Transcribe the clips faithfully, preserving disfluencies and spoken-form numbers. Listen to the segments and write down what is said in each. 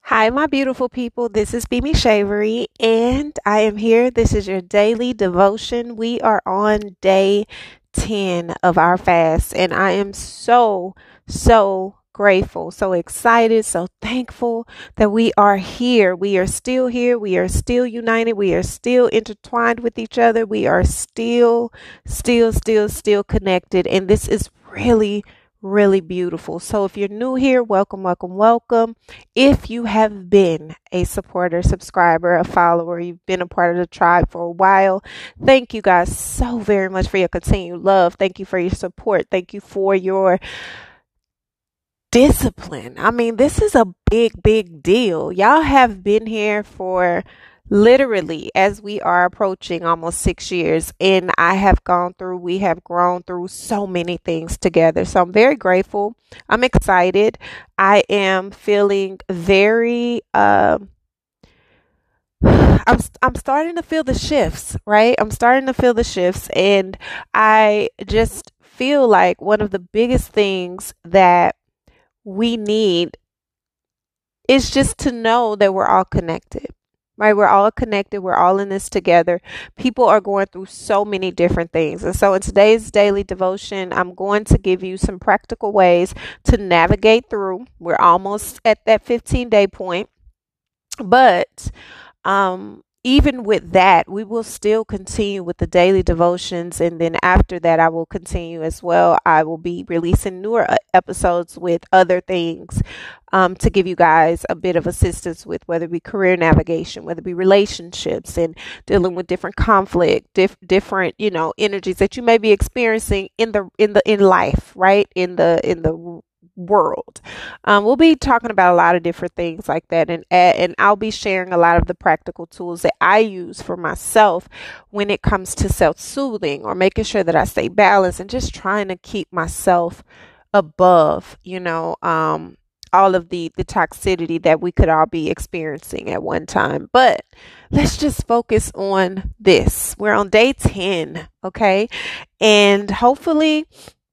Hi, my beautiful people. This is Bimi Shavery, and I am here. This is your daily devotion. We are on day ten of our fast, and I am so, so grateful, so excited, so thankful that we are here. We are still here. We are still united. We are still intertwined with each other. We are still, still, still, still connected, and this is really, really beautiful. So if you're new here, welcome, welcome, welcome. If you have been a supporter, subscriber, a follower, you've been a part of the tribe for a while, thank you guys so very much for your continued love. Thank you for your support. Thank you for your discipline. I mean, this is a big, big deal. Y'all have been here for literally as we are approaching almost six years, and I have gone through, we have grown through so many things together. So I'm very grateful. I'm excited. I am feeling very, um, I'm I'm starting to feel the shifts, right? I'm starting to feel the shifts, and I just feel like one of the biggest things that we need is just to know that we're all connected, right? We're all connected. We're all in this together. People are going through so many different things. And so in today's daily devotion, I'm going to give you some practical ways to navigate through. We're almost at that fifteen day point, but um, even with that, we will still continue with the daily devotions. And then after that, I will continue as well. I will be releasing newer uh, episodes with other things um, to give you guys a bit of assistance with whether it be career navigation, whether it be relationships and dealing with different conflict, diff- different, you know, energies that you may be experiencing in the, in the, in life, right? In the, in the world. Um, we'll be talking about a lot of different things like that, and and I'll be sharing a lot of the practical tools that I use for myself when it comes to self-soothing or making sure that I stay balanced and just trying to keep myself above, you know, um, all of the the toxicity that we could all be experiencing at one time. But let's just focus on this. We're on day ten, okay? And hopefully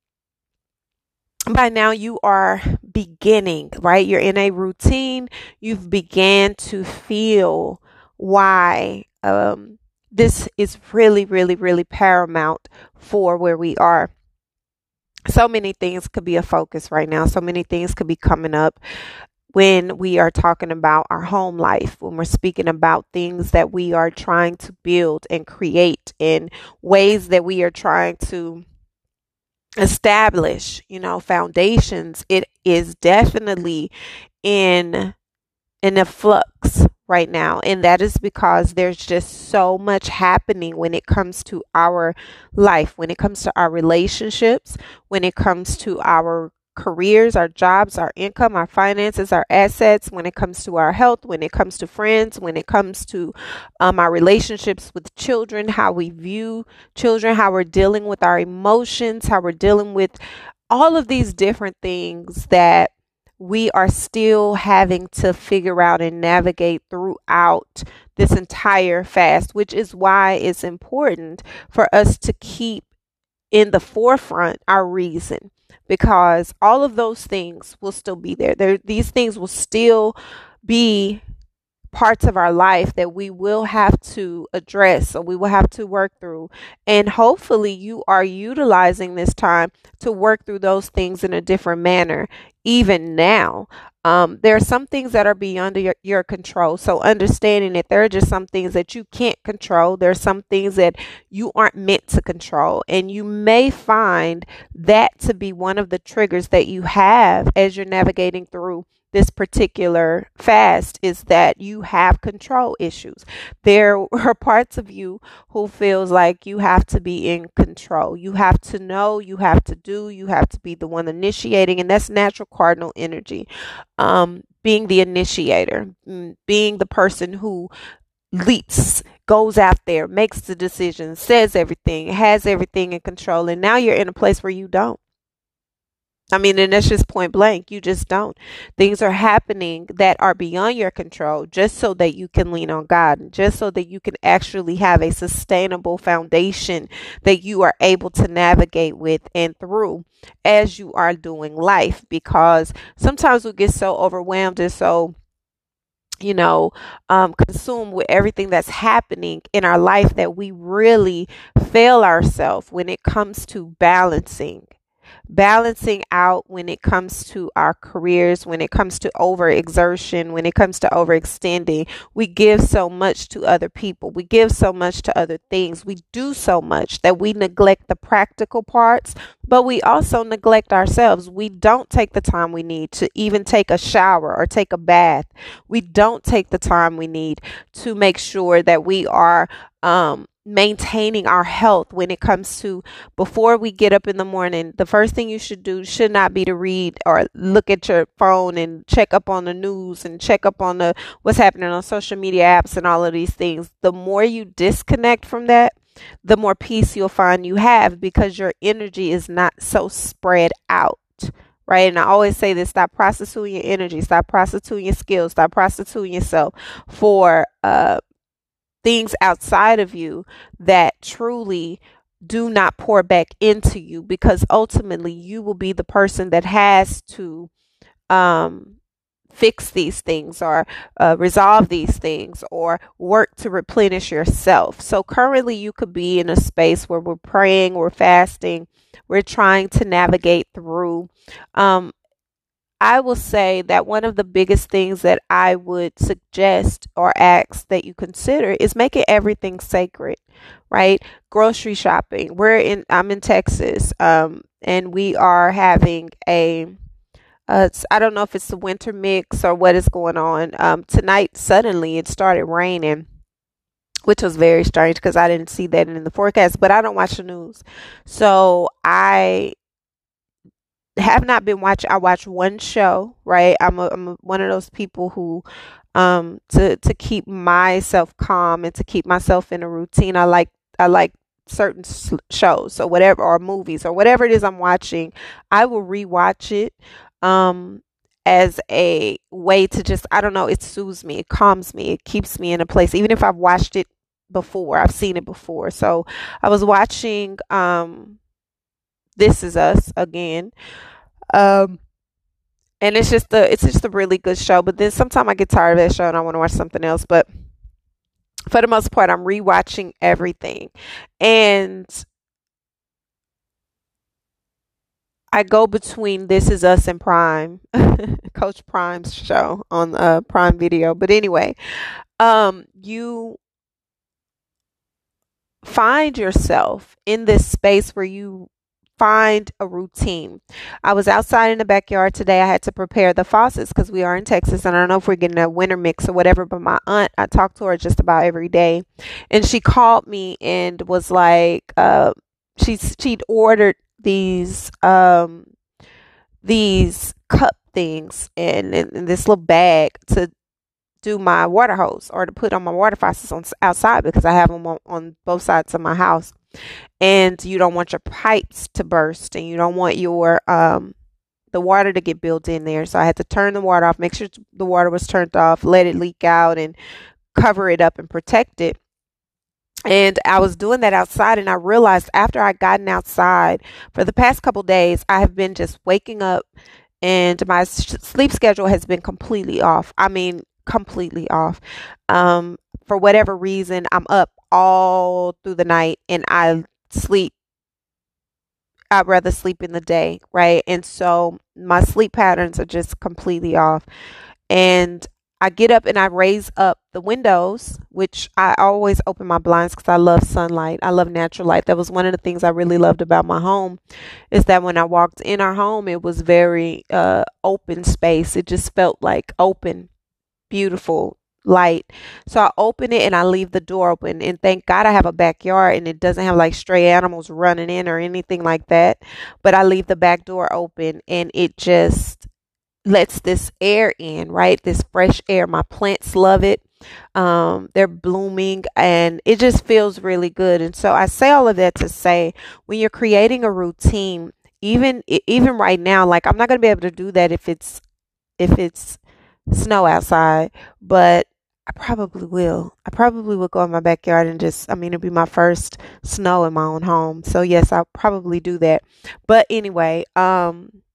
by now you are beginning, right? You're in a routine. You've began to feel why um, this is really, really, really paramount for where we are. So many things could be a focus right now. So many things could be coming up when we are talking about our home life, when we're speaking about things that we are trying to build and create in ways that we are trying to establish, you know, foundations. It is definitely in in a flux right now, and that is because there's just so much happening when it comes to our life, when it comes to our relationships, when it comes to our careers, our jobs, our income, our finances, our assets, when it comes to our health, when it comes to friends, when it comes to um, our relationships with children, how we view children, how we're dealing with our emotions, how we're dealing with all of these different things that we are still having to figure out and navigate throughout this entire fast, which is why it's important for us to keep in the forefront our reason, because all of those things will still be there. There, these things will still be parts of our life that we will have to address or we will have to work through. And hopefully you are utilizing this time to work through those things in a different manner, even now. Um, there are some things that are beyond your, your control. So understanding that there are just some things that you can't control. There are some things that you aren't meant to control. And you may find that to be one of the triggers that you have as you're navigating through this particular fast, is that you have control issues. There are parts of you who feels like you have to be in control. You have to know, you have to do, you have to be the one initiating, and that's natural cardinal energy. Um, being the initiator, mm, being the person who leaps, goes out there, makes the decision, says everything, has everything in control, and now you're in a place where you don't. I mean, and that's just point blank. You just don't. Things are happening that are beyond your control just so that you can lean on God, and just so that you can actually have a sustainable foundation that you are able to navigate with and through as you are doing life. Because sometimes we get so overwhelmed and so you know, um, consumed with everything that's happening in our life that we really fail ourselves when it comes to balancing balancing out when it comes to our careers, when it comes to overexertion, when it comes to overextending. We give so much to other people, we give so much to other things, we do so much that we neglect the practical parts, but we also neglect ourselves. We don't take the time we need to even take a shower or take a bath. We don't take the time we need to make sure that we are um maintaining our health when it comes to before we get up in the morning. The first thing you should do should not be to read or look at your phone and check up on the news and check up on the what's happening on social media apps and all of these things. The more you disconnect from that, the more peace you'll find you have, because your energy is not so spread out. Right. And I always say this: stop prostituting your energy, stop prostituting your skills, stop prostituting yourself for uh things outside of you that truly do not pour back into you, because ultimately you will be the person that has to um, fix these things or uh, resolve these things or work to replenish yourself. So currently you could be in a space where we're praying, we're fasting, we're trying to navigate through. Um, I will say that one of the biggest things that I would suggest or ask that you consider is making everything sacred, right? Grocery shopping. We're in, I'm in Texas, um, and we are having a, uh, it's- I don't know if it's the winter mix or what is going on. Um, tonight, suddenly it started raining, which was very strange because I didn't see that in the forecast, but I don't watch the news. So I have not been watching. I watch one show, right? I'm a, I'm a, one of those people who, um, to to keep myself calm and to keep myself in a routine. I like I like certain s- shows or whatever, or movies or whatever it is I'm watching. I will rewatch it, um, as a way to just, I don't know. It soothes me. It calms me. It keeps me in a place, even if I've watched it before. I've seen it before. So I was watching, um, This Is Us again. Um, and it's just a it's just a really good show. But then sometimes I get tired of that show and I want to watch something else. But for the most part, I'm rewatching everything, and I go between This Is Us and Prime, Coach Prime's show on uh, Prime Video. But anyway, um, you find yourself in this space where you find a routine. I was outside in the backyard today. I had to prepare the faucets because we are in Texas, and I don't know if we're getting a winter mix or whatever, but my aunt, I talk to her just about every day, and she called me and was like, uh, she's, she'd ordered these, um, these cup things in, in, in this little bag to do my water hose or to put on my water faucets on outside because I have them on, on both sides of my house, and you don't want your pipes to burst and you don't want your um the water to get built in there. So I had to turn the water off, make sure the water was turned off, let it leak out, and cover it up and protect it. And I was doing that outside, and I realized after I gotten outside for the past couple days, I have been just waking up, and my s- sleep schedule has been completely off. I mean, completely off. Um, for whatever reason, I'm up all through the night, and I sleep I'd rather sleep in the day, right? And so my sleep patterns are just completely off. And I get up and I raise up the windows, which I always open my blinds because I love sunlight. I love natural light. That was one of the things I really loved about my home, is that when I walked in our home, it was very uh, open space. It just felt like open, beautiful light. So I open it and I leave the door open. And thank God I have a backyard and it doesn't have like stray animals running in or anything like that. But I leave the back door open and it just lets this air in, right? This fresh air. My plants love it. Um, they're blooming and it just feels really good. And so I say all of that to say, when you're creating a routine, even e- even right now, like I'm not gonna be able to do that if it's if it's snow outside, but I probably will. I probably will go in my backyard and just, I mean, it'll be my first snow in my own home. So yes, I'll probably do that. But anyway, um,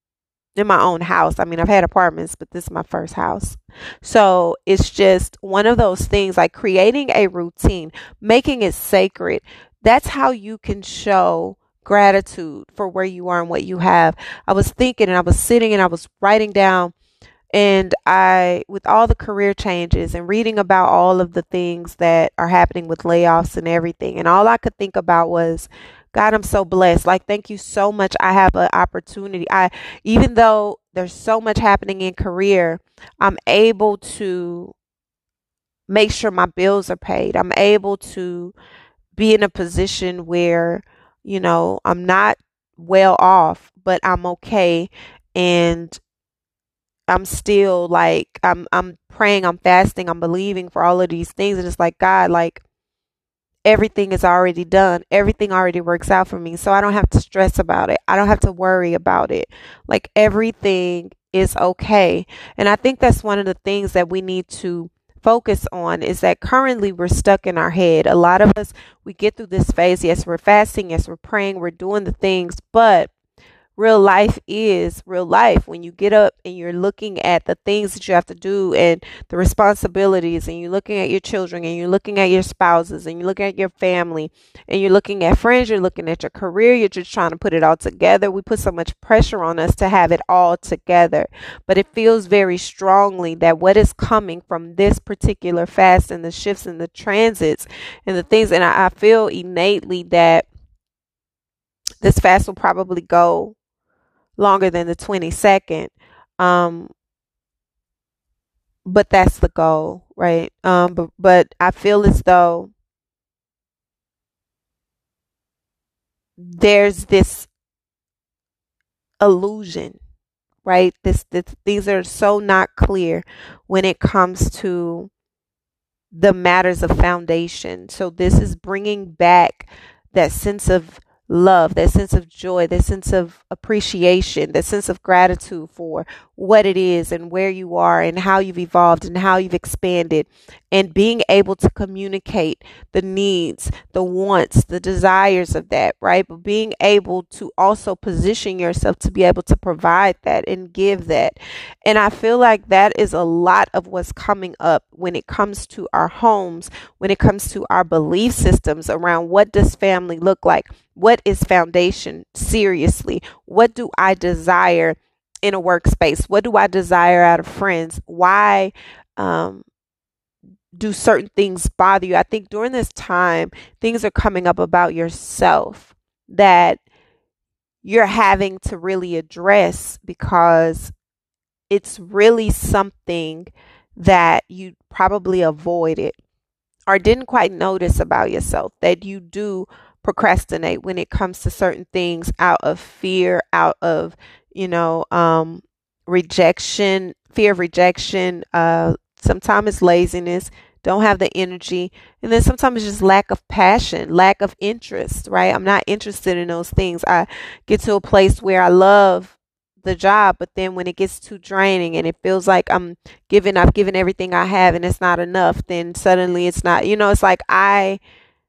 in my own house. I mean, I've had apartments, but this is my first house. So it's just one of those things, like creating a routine, making it sacred. That's how you can show gratitude for where you are and what you have. I was thinking and I was sitting and I was writing down, and I, with all the career changes and reading about all of the things that are happening with layoffs and everything, and all I could think about was, God, I'm so blessed. Like, thank you so much. I have an opportunity. I, even though there's so much happening in career, I'm able to make sure my bills are paid. I'm able to be in a position where, you know, I'm not well off, but I'm okay. And I'm still like, I'm I'm praying, I'm fasting, I'm believing for all of these things. And it's like, God, like, everything is already done. Everything already works out for me. So I don't have to stress about it. I don't have to worry about it. Like, everything is okay. And I think that's one of the things that we need to focus on, is that currently we're stuck in our head. A lot of us, we get through this phase. Yes, we're fasting. Yes, we're praying. We're doing the things, but real life is real life. When you get up and you're looking at the things that you have to do and the responsibilities, and you're looking at your children, and you're looking at your spouses, and you're looking at your family, and you're looking at friends, you're looking at your career, you're just trying to put it all together. We put so much pressure on us to have it all together. But it feels very strongly that what is coming from this particular fast, and the shifts and the transits and the things, and I, I feel innately that this fast will probably go longer than the twenty-second. Um, but that's the goal, right? Um, but, but I feel as though there's this illusion, right? This, this, these are so not clear when it comes to the matters of foundation. So this is bringing back that sense of love, that sense of joy, that sense of appreciation, that sense of gratitude for what it is and where you are and how you've evolved and how you've expanded, and being able to communicate the needs, the wants, the desires of that, right? But being able to also position yourself to be able to provide that and give that. And I feel like that is a lot of what's coming up when it comes to our homes, when it comes to our belief systems around what does family look like? What is foundation? Seriously, what do I desire in a workspace? What do I desire out of friends? Why um, do certain things bother you? I think during this time, things are coming up about yourself that you're having to really address, because it's really something that you probably avoided or didn't quite notice about yourself, that you do procrastinate when it comes to certain things out of fear, out of, you know, um, rejection, fear of rejection. Uh, sometimes it's laziness, don't have the energy. And then sometimes it's just lack of passion, lack of interest, right? I'm not interested in those things. I get to a place where I love the job, but then when it gets too draining and it feels like I'm giving, I've given everything I have and it's not enough, then suddenly it's not, you know, it's like I,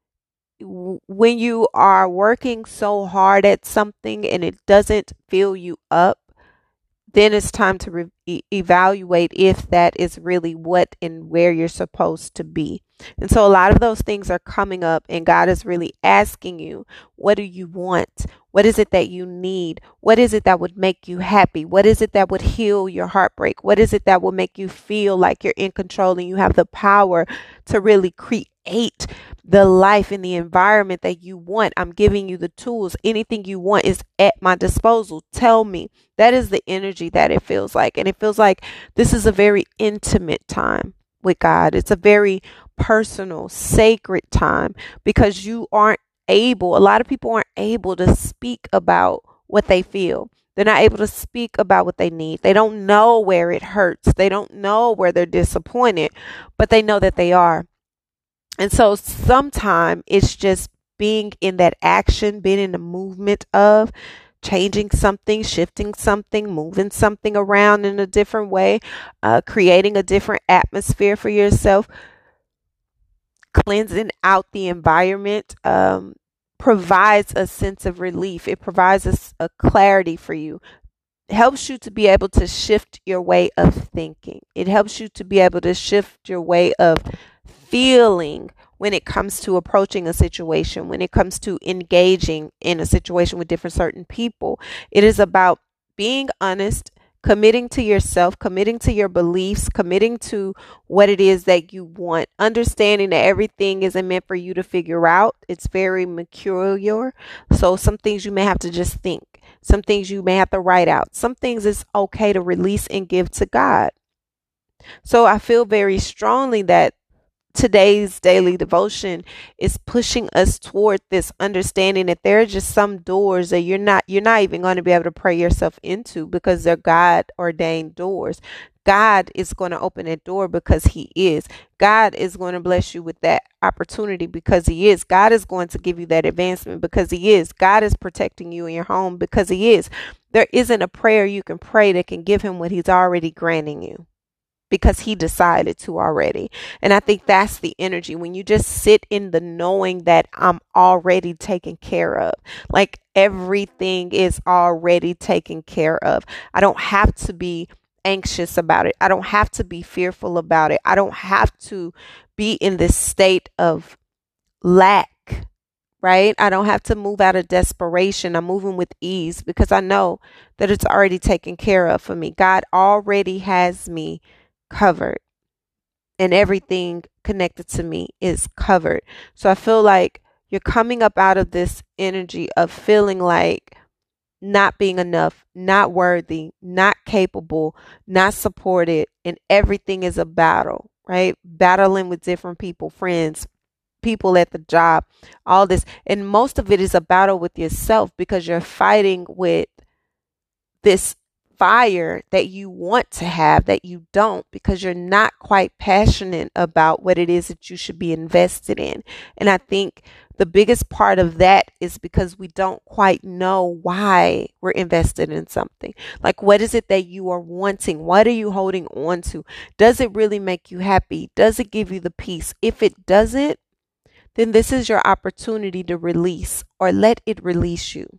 when you are working so hard at something and it doesn't fill you up, then it's time to re- e- evaluate if that is really what and where you're supposed to be. And so a lot of those things are coming up, and God is really asking you, what do you want? What is it that you need? What is it that would make you happy? What is it that would heal your heartbreak? What is it that will make you feel like you're in control and you have the power to really create the life and the environment that you want? I'm giving you the tools. Anything you want is at my disposal. Tell me. That is the energy that it feels like. And it feels like this is a very intimate time with God. It's a very personal, sacred time, because you aren't able, a lot of people aren't able to speak about what they feel. They're not able to speak about what they need. They don't know where it hurts. They don't know where they're disappointed, but they know that they are. And so sometimes it's just being in that action, being in the movement of changing something, shifting something, moving something around in a different way, uh, creating a different atmosphere for yourself, cleansing out the environment, um, provides a sense of relief. It provides us a clarity for you. helps you to be able to shift your way of thinking. It helps you to be able to shift your way of feeling when it comes to approaching a situation, when it comes to engaging in a situation with different certain people. It is about being honest, committing to yourself, committing to your beliefs, committing to what it is that you want, understanding that everything isn't meant for you to figure out. It's very mercurial. So some things you may have to just think. Some things you may have to write out. Some things it's okay to release and give to God. So I feel very strongly that today's daily devotion is pushing us toward this understanding that there are just some doors that you're not you're not even going to be able to pray yourself into because they're God ordained doors. God is going to open that door because he is. God is going to bless you with that opportunity because he is. God is going to give you that advancement because he is. God is protecting you in your home because he is. There isn't a prayer you can pray that can give him what he's already granting you, because he decided to already. And I think that's the energy when you just sit in the knowing that I'm already taken care of. Like everything is already taken care of. I don't have to be anxious about it. I don't have to be fearful about it. I don't have to be in this state of lack, right? I don't have to move out of desperation. I'm moving with ease because I know that it's already taken care of for me. God already has me covered, and everything connected to me is covered. So I feel like you're coming up out of this energy of feeling like not being enough, not worthy, not capable, not supported, and everything is a battle, right? Battling with different people, friends, people at the job, all this. And most of it is a battle with yourself because you're fighting with this fire that you want to have that you don't because you're not quite passionate about what it is that you should be invested in. And I think the biggest part of that is because we don't quite know why we're invested in something. Like, what is it that you are wanting? What are you holding on to? Does it really make you happy? Does it give you the peace? If it doesn't, then this is your opportunity to release or let it release you.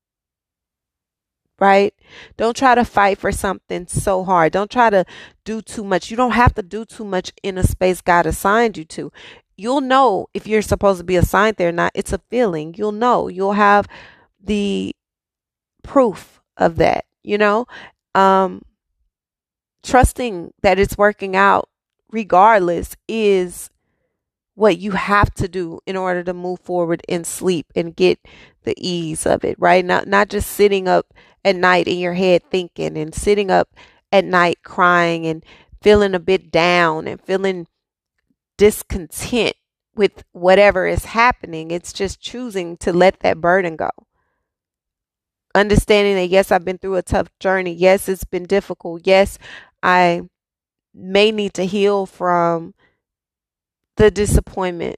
Right? Don't try to fight for something so hard. Don't try to do too much. You don't have to do too much in a space God assigned you to. You'll know if you're supposed to be assigned there or not. It's a feeling. You'll know. You'll have the proof of that, you know? Um, trusting that it's working out regardless is what you have to do in order to move forward and sleep and get the ease of it, right? Not not just sitting up at night in your head thinking and sitting up at night crying and feeling a bit down and feeling discontent with whatever is happening. It's just choosing to let that burden go. Understanding that, yes, I've been through a tough journey. Yes, it's been difficult. Yes, I may need to heal from the disappointment.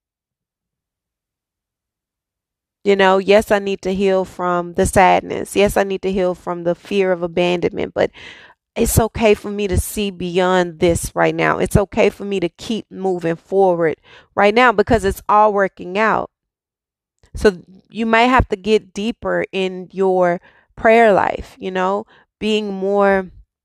You know, yes, I need to heal from the sadness. Yes, I need to heal from the fear of abandonment, but it's okay for me to see beyond this right now. It's okay for me to keep moving forward right now because it's all working out. So you might have to get deeper in your prayer life, you know, being more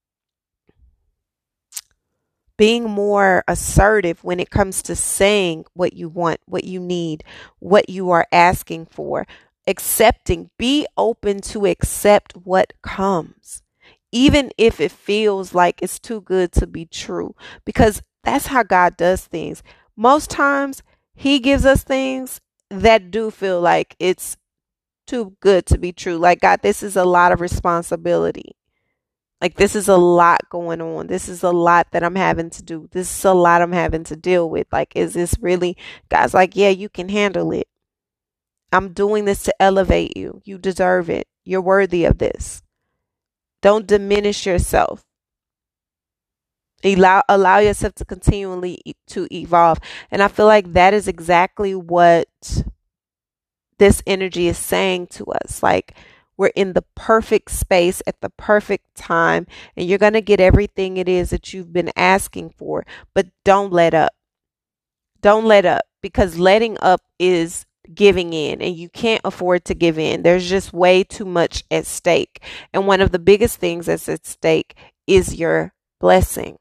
being more assertive when it comes to saying what you want, what you need, what you are asking for, accepting, be open to accept what comes, even if it feels like it's too good to be true, because that's how God does things. Most times he gives us things that do feel like it's too good to be true. Like, God, this is a lot of responsibility. Like, this is a lot going on. This is a lot that I'm having to do. This is a lot I'm having to deal with. Like, is this really? God's like, yeah, you can handle it. I'm doing this to elevate you. You deserve it. You're worthy of this. Don't diminish yourself. Allow, allow yourself to continually e- to evolve. And I feel like that is exactly what this energy is saying to us. Like, we're in the perfect space at the perfect time, and you're going to get everything it is that you've been asking for. But don't let up. Don't let up, because letting up is giving in, and you can't afford to give in. There's just way too much at stake. And one of the biggest things that's at stake is your blessing.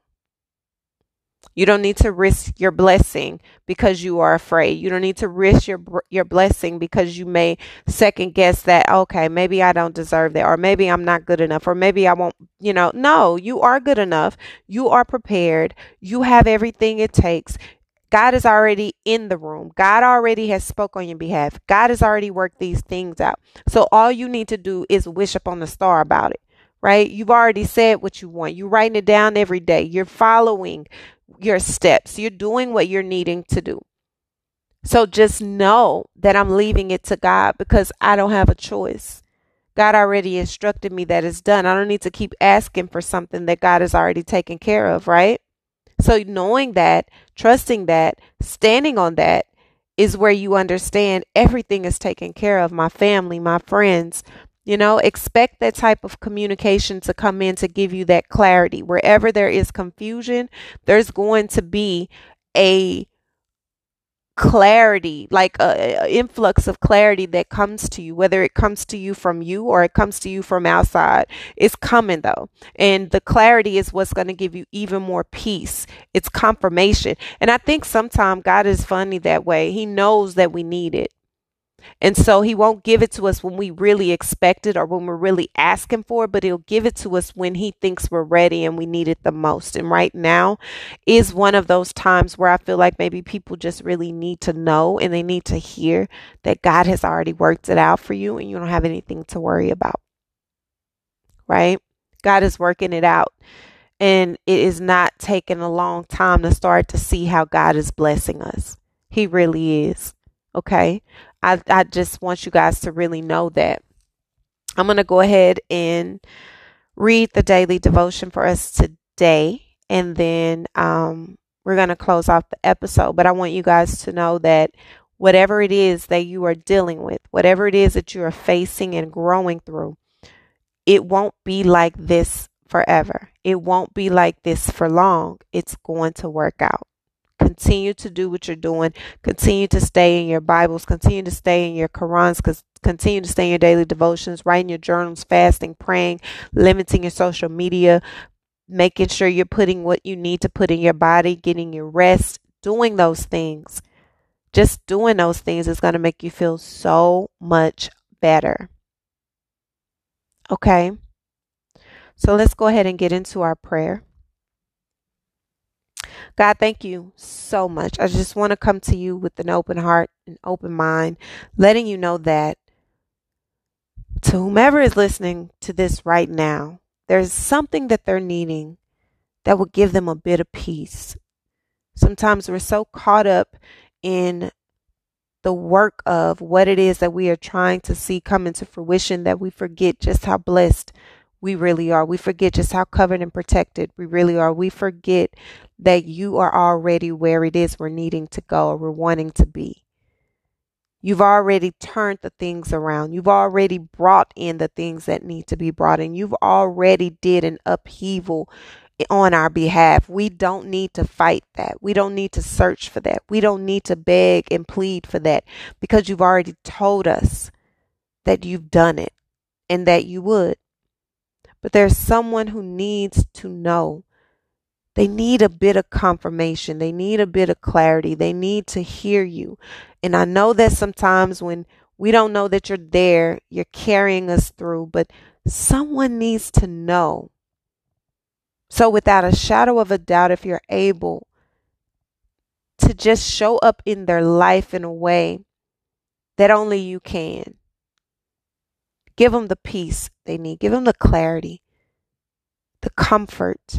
You don't need to risk your blessing because you are afraid. You don't need to risk your your blessing because you may second guess that, okay, maybe I don't deserve that, or maybe I'm not good enough, or maybe I won't, you know. No, you are good enough. You are prepared. You have everything it takes. God is already in the room. God already has spoke on your behalf. God has already worked these things out. So all you need to do is wish upon the star about it, right? You've already said what you want. You're writing it down every day. You're following your steps. You're doing what you're needing to do. So just know that I'm leaving it to God because I don't have a choice. God already instructed me that it's done. I don't need to keep asking for something that God has already taken care of, right? So knowing that, trusting that, standing on that is where you understand everything is taken care of. My family, my friends, you know, expect that type of communication to come in to give you that clarity. Wherever there is confusion, there's going to be a clarity, like a, a influx of clarity that comes to you, whether it comes to you from you or it comes to you from outside. It's coming though. And the clarity is what's going to give you even more peace. It's confirmation. And I think sometimes God is funny that way. He knows that we need it. And so he won't give it to us when we really expect it or when we're really asking for it, but he'll give it to us when he thinks we're ready and we need it the most. And right now is one of those times where I feel like maybe people just really need to know and they need to hear that God has already worked it out for you and you don't have anything to worry about. Right? God is working it out. And it is not taking a long time to start to see how God is blessing us. He really is. Okay. I, I just want you guys to really know that. I'm going to go ahead and read the daily devotion for us today. And then um, we're going to close off the episode. But I want you guys to know that whatever it is that you are dealing with, whatever it is that you are facing and growing through, it won't be like this forever. It won't be like this for long. It's going to work out. Continue to do what you're doing. Continue to stay in your Bibles. Continue to stay in your Qurans. Continue to stay in your daily devotions, writing your journals, fasting, praying, limiting your social media, making sure you're putting what you need to put in your body, getting your rest, doing those things. Just doing those things is going to make you feel so much better. Okay. So let's go ahead and get into our prayer. God, thank you so much. I just want to come to you with an open heart, an open mind, letting you know that to whomever is listening to this right now, there's something that they're needing that will give them a bit of peace. Sometimes we're so caught up in the work of what it is that we are trying to see come into fruition that we forget just how blessed we really are. We forget just how covered and protected we really are. We forget that you are already where it is we're needing to go or we're wanting to be. You've already turned the things around. You've already brought in the things that need to be brought in. You've already did an upheaval on our behalf. We don't need to fight that. We don't need to search for that. We don't need to beg and plead for that because you've already told us that you've done it and that you would. But there's someone who needs to know. They need a bit of confirmation. They need a bit of clarity. They need to hear you. And I know that sometimes when we don't know that you're there, you're carrying us through, but someone needs to know. So without a shadow of a doubt, if you're able to just show up in their life in a way that only you can, give them the peace they need. Give them the clarity, the comfort.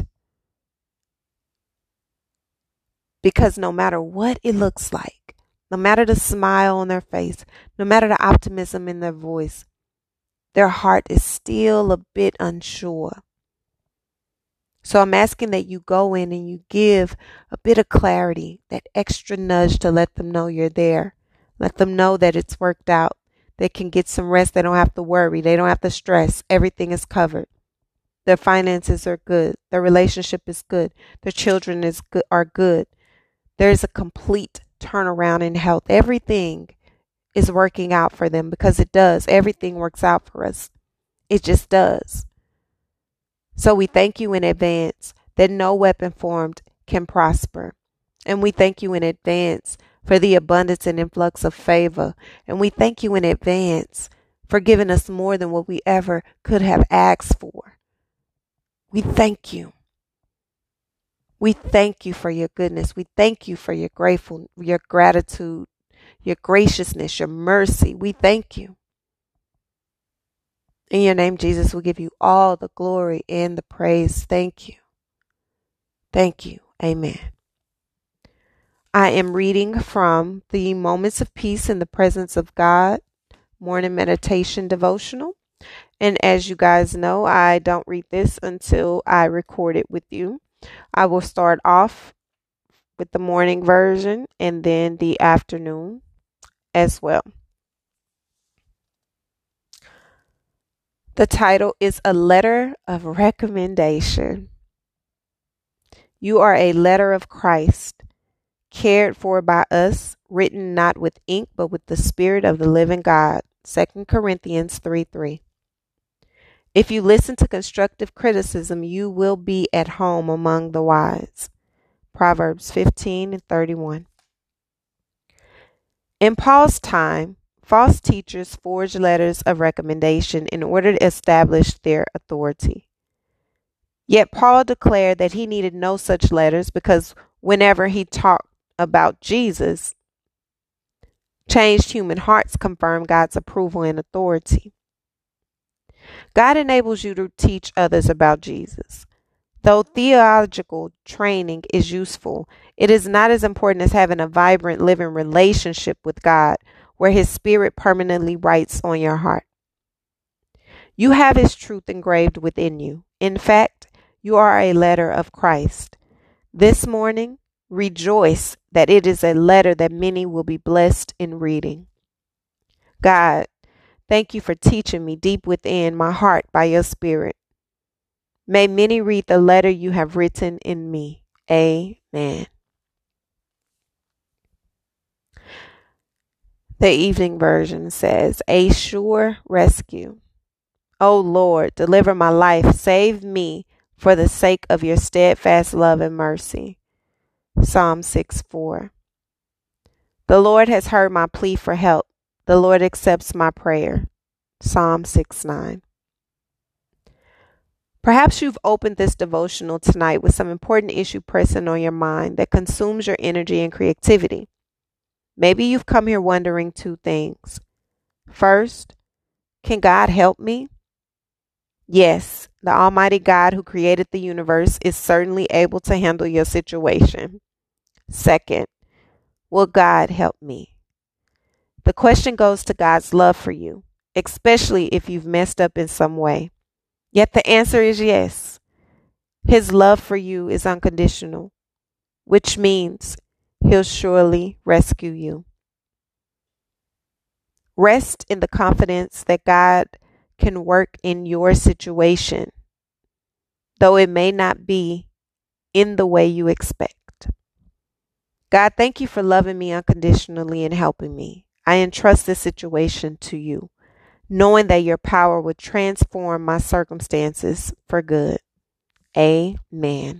Because no matter what it looks like, no matter the smile on their face, no matter the optimism in their voice, their heart is still a bit unsure. So I'm asking that you go in and you give a bit of clarity, that extra nudge to let them know you're there. Let them know that it's worked out. They can get some rest. They don't have to worry. They don't have to stress. Everything is covered. Their finances are good. Their relationship is good. Their children is good, are good. There's a complete turnaround in health. Everything is working out for them, because it does. Everything works out for us. It just does. So we thank you in advance that no weapon formed can prosper. And we thank you in advance for the abundance and influx of favor. And we thank you in advance for giving us more than what we ever could have asked for. We thank you. We thank you for your goodness. We thank you for your grateful, your gratitude, your graciousness, your mercy. We thank you. In your name, Jesus, we give you all the glory and the praise. Thank you. Thank you. Amen. I am reading from the Moments of Peace in the Presence of God Morning Meditation Devotional. And as you guys know, I don't read this until I record it with you. I will start off with the morning version and then the afternoon as well. The title is A Letter of Recommendation. You are a letter of Christ, cared for by us, written not with ink, but with the Spirit of the living God. Second Corinthians three three. If you listen to constructive criticism, you will be at home among the wise. Proverbs fifteen and thirty-one. In Paul's time, false teachers forged letters of recommendation in order to establish their authority. Yet Paul declared that he needed no such letters, because whenever he talked about Jesus, changed human hearts confirmed God's approval and authority. God enables you to teach others about Jesus. Though theological training is useful, it is not as important as having a vibrant, living relationship with God, where His Spirit permanently writes on your heart. You have His truth engraved within you. In fact, you are a letter of Christ. This morning, rejoice that it is a letter that many will be blessed in reading. God, thank you for teaching me deep within my heart by your Spirit. May many read the letter you have written in me. Amen. The evening version says, A sure rescue. O Lord, deliver my life. Save me for the sake of your steadfast love and mercy. Psalm six four. The Lord has heard my plea for help. The Lord accepts my prayer. Psalm six nine. Perhaps you've opened this devotional tonight with some important issue pressing on your mind that consumes your energy and creativity. Maybe you've come here wondering two things. First, can God help me? Yes, the Almighty God who created the universe is certainly able to handle your situation. Second, will God help me? The question goes to God's love for you, especially if you've messed up in some way. Yet the answer is yes. His love for you is unconditional, which means He'll surely rescue you. Rest in the confidence that God can work in your situation, though it may not be in the way you expect. God, thank you for loving me unconditionally and helping me. I entrust this situation to you, knowing that your power would transform my circumstances for good. Amen.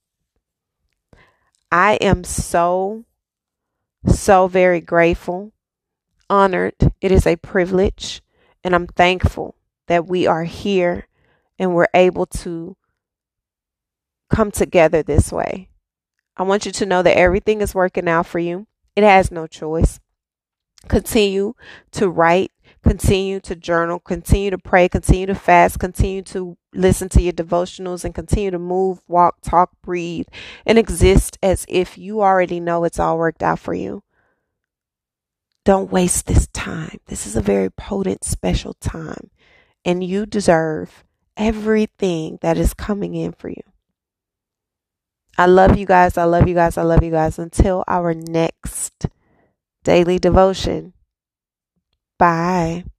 I am so, so very grateful, honored. It is a privilege, and I'm thankful that we are here and we're able to come together this way. I want you to know that everything is working out for you. It has no choice. Continue to write, continue to journal, continue to pray, continue to fast, continue to listen to your devotionals, and continue to move, walk, talk, breathe, and exist as if you already know it's all worked out for you. Don't waste this time. This is a very potent, special time, and you deserve everything that is coming in for you. I love you guys. I love you guys. I love you guys. Until our next daily devotion. Bye.